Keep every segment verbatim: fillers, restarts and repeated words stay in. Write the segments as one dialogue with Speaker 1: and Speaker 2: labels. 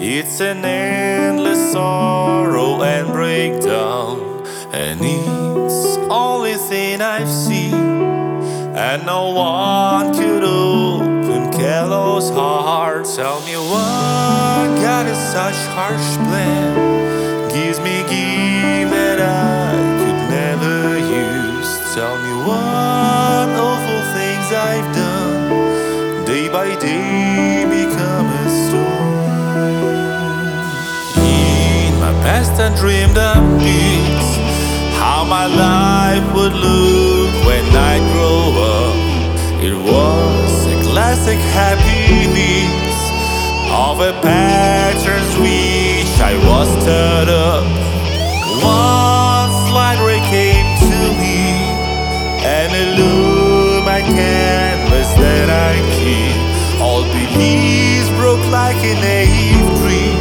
Speaker 1: It's an endless sorrow and breakdown, and it's only thing I've seen. And no one could open Kello's heart. Tell me what God is such harsh plan, gives me gift that I could never use. Tell me what awful things I've done, day by day become a stone. In my past I dreamed of peace, how my life would look when I grow up. It was a classic happiness of a patterns which I was stirred up. One slight ray came to me and illumined my canvas that I keep. All beliefs broke like a naive dream.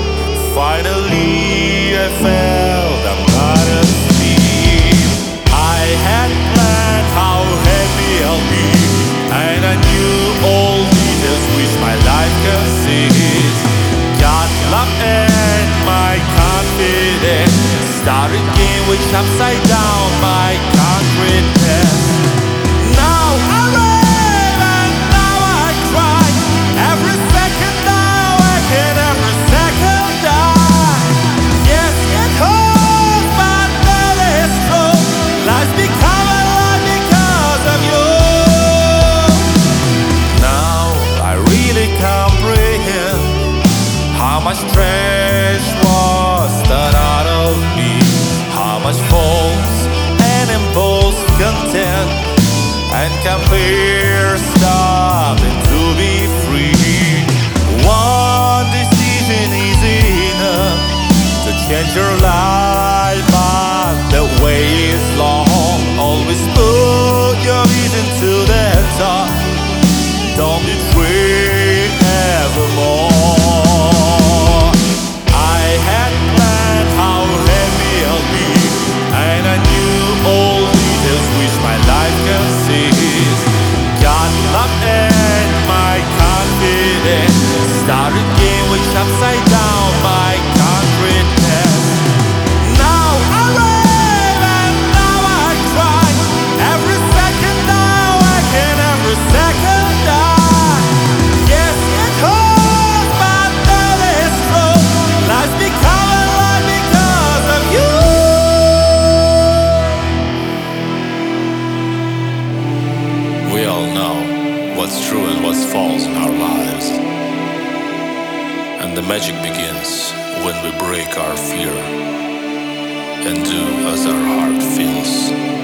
Speaker 1: Finally I felt I'm not asleep. I had planned how happy I'll be, and I knew all details which my life consists. God, love and my confidence started game which upside down my concreteness. Now I rave and now I cry, every second now I can, every second die. Yes, it hurts, but that is true. Life's become a lie because of you. Now I really comprehend how much trash was done out of me, how much false and impulse content, and compare stopping to be free. One decision is enough to change your life, but the way is long. Always put your vision to the top, don't betray evermore. I had planned how happy I'll be, and I knew all details which my life consists. God, love and my confidence started game which upside down my concreteness. Now I rave and now I cry, every second now I can, every second die. Yes, it hurts, but that is true. Life's become a lie because of you. We all know what's true and what's false in our lives, and the magic begins when we break our fear and do as our heart feels.